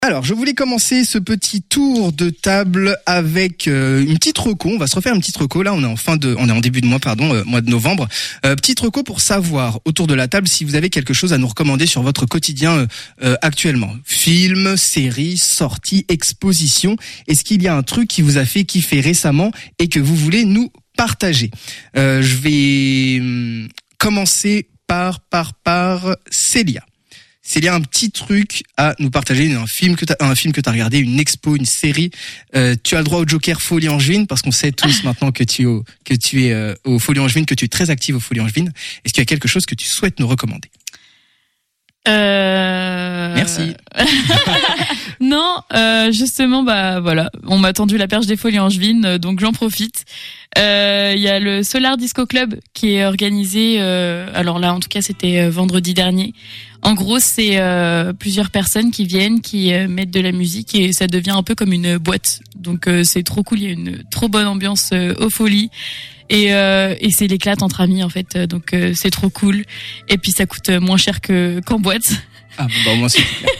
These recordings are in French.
Alors, je voulais commencer ce petit tour de table avec une petite reco. On va se refaire une petite reco. Là, on est en début de mois, mois de novembre. Petite reco pour savoir autour de la table si vous avez quelque chose à nous recommander sur votre quotidien actuellement. Film, série, sortie, exposition. Est-ce qu'il y a un truc qui vous a fait kiffer récemment et que vous voulez nous partager? Je vais commencer par Célia. S'il y a un petit truc à nous partager, un film que t'as regardé, une expo, une série, tu as le droit au Joker Folie Angevine parce qu'on sait tous maintenant que tu es au Folie Angevine, que tu es très active au Folie Angevine. Est-ce qu'il y a quelque chose que tu souhaites nous recommander? Merci. Non, justement, voilà, on m'a tendu la perche des Folies Angevines, donc j'en profite. Il y a le Solar Disco Club qui est organisé. Alors là, en tout cas, c'était vendredi dernier. En gros, c'est plusieurs personnes qui viennent, qui mettent de la musique et ça devient un peu comme une boîte. Donc c'est trop cool. Il y a une trop bonne ambiance aux Folies. Et c'est l'éclate entre amis en fait, donc c'est trop cool. Et puis ça coûte moins cher qu'en boîte. Ah bon, moi c'est clair.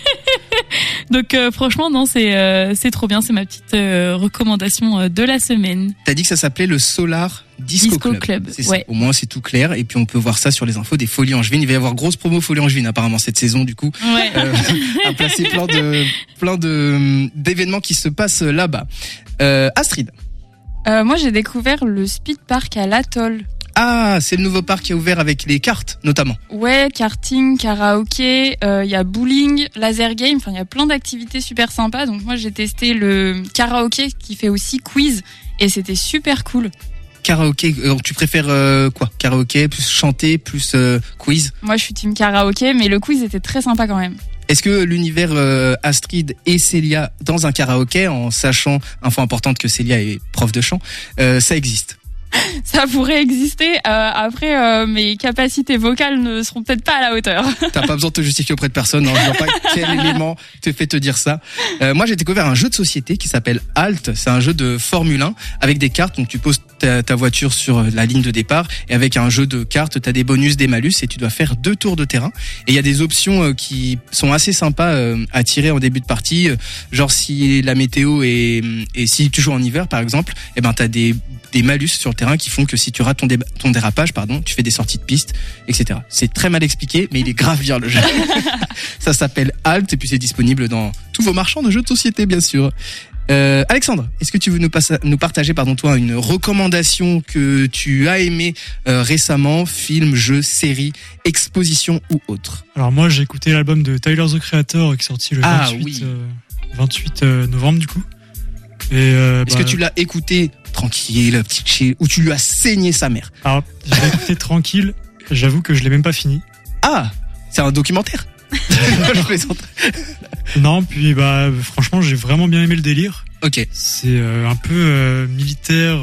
Donc franchement non, c'est trop bien, c'est ma petite recommandation de la semaine. T'as dit que ça s'appelait le Solar Disco Club. C'est ça. Ouais. Au moins c'est tout clair et puis on peut voir ça sur les infos des Folies Angevines. Il va y avoir grosse promo Folies Angevines apparemment cette saison du coup. Ouais. À placer plein d'événements qui se passent là-bas. Astrid. Moi, j'ai découvert le Speed Park à l'Atoll. Ah, c'est le nouveau parc qui est ouvert avec les cartes, notamment. Ouais, karting, karaoké, y a bowling, laser game, enfin, il y a plein d'activités super sympas. Donc moi, j'ai testé le karaoké qui fait aussi quiz et c'était super cool. Karaoké, tu préfères quoi? Karaoké, plus chanter, plus quiz? Moi, je suis team karaoké, mais le quiz était très sympa quand même. Est-ce que l'univers Astrid et Célia dans un karaoké, en sachant, info importante que Célia est prof de chant, ça existe? Ça pourrait exister. Après, mes capacités vocales ne seront peut-être pas à la hauteur. T'as pas besoin de te justifier auprès de personne. Hein. Je vois pas quel élément te fait te dire ça. Moi, j'ai découvert un jeu de société qui s'appelle Alt. C'est un jeu de Formule 1 avec des cartes. Donc, tu poses ta voiture sur la ligne de départ et avec un jeu de cartes, t'as des bonus, des malus et tu dois faire 2 tours de terrain. Et il y a des options qui sont assez sympas à tirer en début de partie. Genre, si la météo et si tu joues en hiver, par exemple, eh ben, t'as des malus sur le terrain qui font que si tu rates ton dérapage, tu fais des sorties de piste, etc. C'est très mal expliqué, mais il est grave bien le jeu. Ça s'appelle Alt et puis c'est disponible dans tous vos marchands de jeux de société, bien sûr. Alexandre, est-ce que tu veux nous partager, toi, une recommandation que tu as aimée récemment, film, jeu, série, exposition ou autre? Alors moi, j'ai écouté l'album de Tyler the Creator qui est sorti le 28 novembre du coup. Et est-ce que tu l'as écouté tranquille, petit chill, ou tu lui as saigné sa mère? Alors, je l'ai écouté tranquille. J'avoue que je l'ai même pas fini. Ah, c'est un documentaire? Je plaisante. Non, puis franchement, j'ai vraiment bien aimé le délire. Ok. C'est un peu militaire,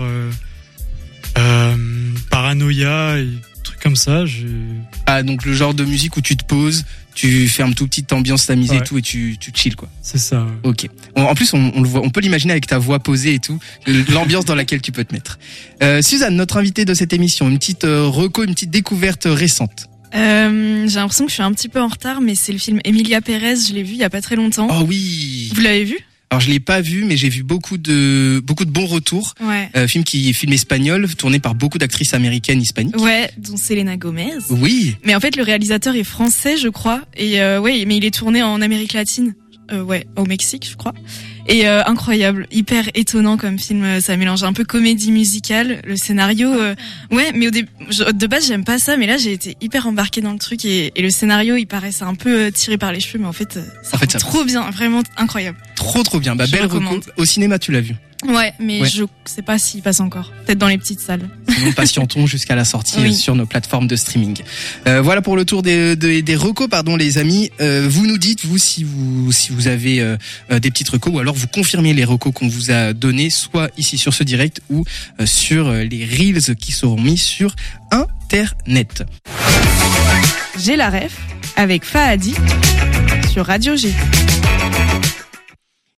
paranoïa et trucs comme ça. Ah, donc le genre de musique où tu te poses, tu fais une toute petite ambiance tamisée et tout et tu chill quoi. C'est ça. Ouais. Ok. En plus, on le voit, on peut l'imaginer avec ta voix posée et tout, l'ambiance dans laquelle tu peux te mettre. Suzanne, notre invitée de cette émission, une petite une petite découverte récente. J'ai l'impression que je suis un petit peu en retard, mais c'est le film Emilia Pérez. Je l'ai vu il y a pas très longtemps. Oh oui. Vous l'avez vu? Alors je l'ai pas vu, mais j'ai vu beaucoup de bons retours. Ouais. Film espagnol, tourné par beaucoup d'actrices américaines hispaniques. Ouais, dont Selena Gomez. Oui. Mais en fait, le réalisateur est français, je crois, et mais il est tourné en Amérique latine. Au Mexique, je crois. Et incroyable, hyper étonnant comme film. Ça mélange un peu comédie musicale, le scénario. Mais de base, j'aime pas ça, mais là, j'ai été hyper embarquée dans le truc et le scénario, il paraissait un peu tiré par les cheveux, mais en fait, ça rend trop bien, vraiment incroyable. Trop bien. Belle recommande. Au cinéma, tu l'as vu? Ouais, mais je sais pas s'il passe encore. Peut-être dans les petites salles. Sinon, patientons jusqu'à la sortie sur nos plateformes de streaming. Voilà pour le tour des recos, les amis. Vous nous dites, si vous avez des petites recos, ou alors vous confirmez les recos qu'on vous a donnés, soit ici sur ce direct ou sur les reels qui seront mis sur Internet. J'ai la ref avec Fahadi sur Radio G.